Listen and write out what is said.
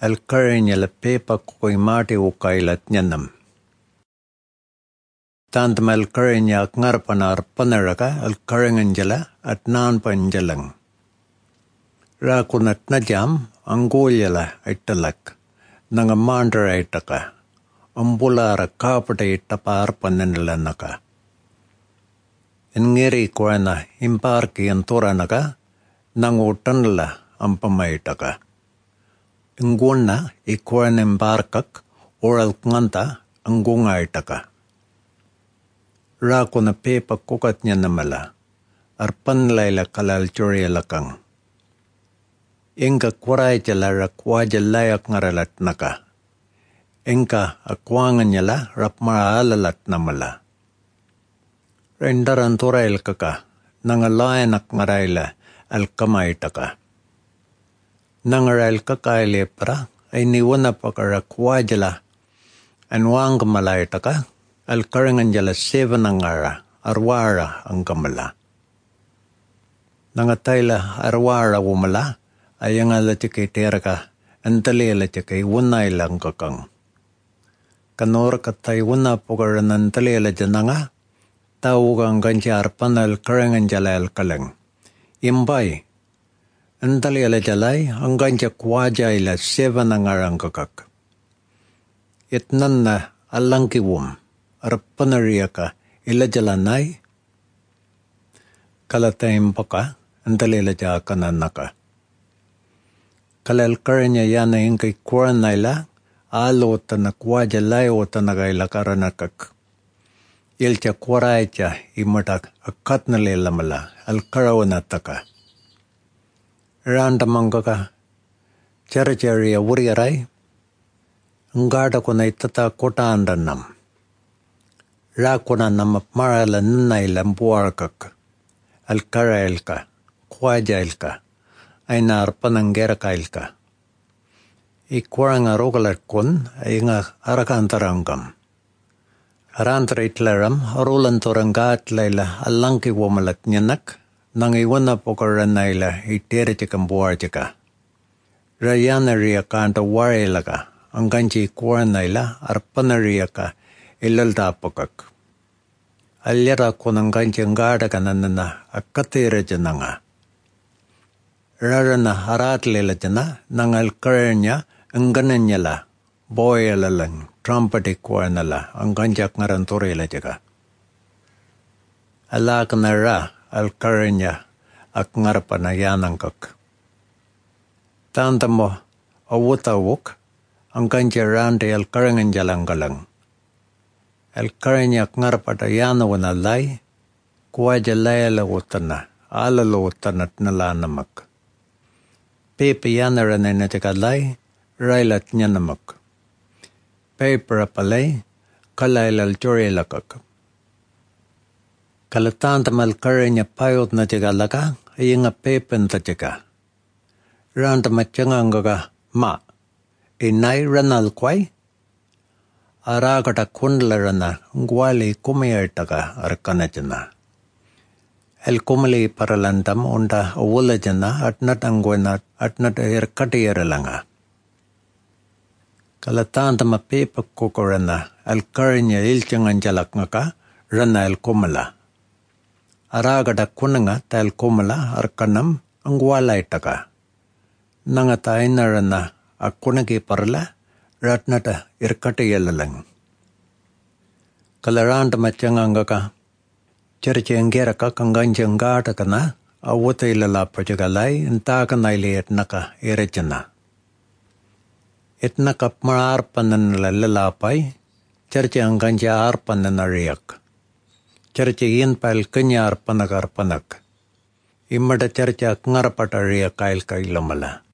Al-Karinjala pepa koi mati ukailat nyanam. Tantam Al-Karinja ngarpanar panaraka Al-Karinjala at nan panjalang. Rakunat najam angulyala italak. Nanga mandara itaka. Ambulara kapata itapar pananilanaka. Ngeri kuana imparki antoranaka. Nangutanla ampamaitaka. Nguna ikuan embarkak oral nganta angungaitaka. Rakuna pepa kukatnya namala. Arpan laila kalal lakang. Inka kurai jalara kuaja layak ngaralat naka. Inka akwangan nyala rapma alalat namala. Rendaran turail kaka. Nangalayanak ngaraila alkamaitaka. Nangarail kakaile para ay niwana pakara kuajala. Anwang kamalaitaka. Al-Karinjala 7 nangara. Arwara ang kamala. Nangatayla arwara wumala. Ayang alatikay teraka. Antali alatikay wunay lang kakang. Kanor katay wuna pokara nantali alajananga. Tawugang ganjar panal Karinjala alkalang. Imbay. Antali alajalay ang ganja kuaja ila 7 nangarang kakak. Itnan na alangkiwum. Arpanariyaka ilajalanay. Kalatayim paka. Antali alajaka nanaka. Kalal-Karinja yana yung kay kuran naila, alo tanak waja layo tanagayla karanakak. Ilcha kuraycha imatak akat na lelamala, al-karawanataka. Randa mangkaka, chari-chari wuriyaray, ang gada ko na itata kotaandan nam. Rako na namapmarala nanayla buwarkak, al-karailka, kuwajailka. Ay narpananggera kailka. Ikurang arogalat kun ay nga arakantarangam. Arantara itlaram arulan torangat layla alangki wamalat nyanak nang iwana pokaran nayla itere chikam buwar chika. Rayana riya kanta warelaka ang ganchi ikuran nayla arpanariya ka ilalta pokak. Alyara kun ang ganchi ang gada ka nanana akatira jananga. Rarana harat lela jana nangal Karinja ang gananyala boy alalang trumpet ikuanala ang ganjak ngaranture la jaga. Alak na ra al-Karinja ak ngarapanayanang kak. Tanda mo awutawuk ang ganja rande al-Karinja lang galang. Al-Karinja ak ngarapatayana wanalay kuwaja layala utana alalo utanat nalanamak. Pepe yanara na natikalay, railat niya namak. Pepe rapalay, kalailal lakak. Kalatan tamal Karinja payot na tigalaka, ay nga pepe na tika. Ranta matyangang gaga, ma, inay ranal kway? Arakata kundlara na, ngwali kumayartaka arkana dyan. El kumali paralantam unda awula jana at natangwanat at natayarkatiyaralanga. Kalatan tama pepak kukurana al-Karinja ilchangan jalak ngaka rana el kumala. Aragada kunanga ta el kumala arkanam ang walay taka. Nangatay na rana akunagi parla ratnata irkatiyalalang. Kalaranta matyangang ngaka Church engera kakangganjang gata kana awuta ilalapa jagalay entaka nailiet naka irechana. Itnaka mararpanan lalapay church angganja arpanan ariyak. Church yin pal kanya arpanak. Imada church ak ngarapata ariyak kail kailamala.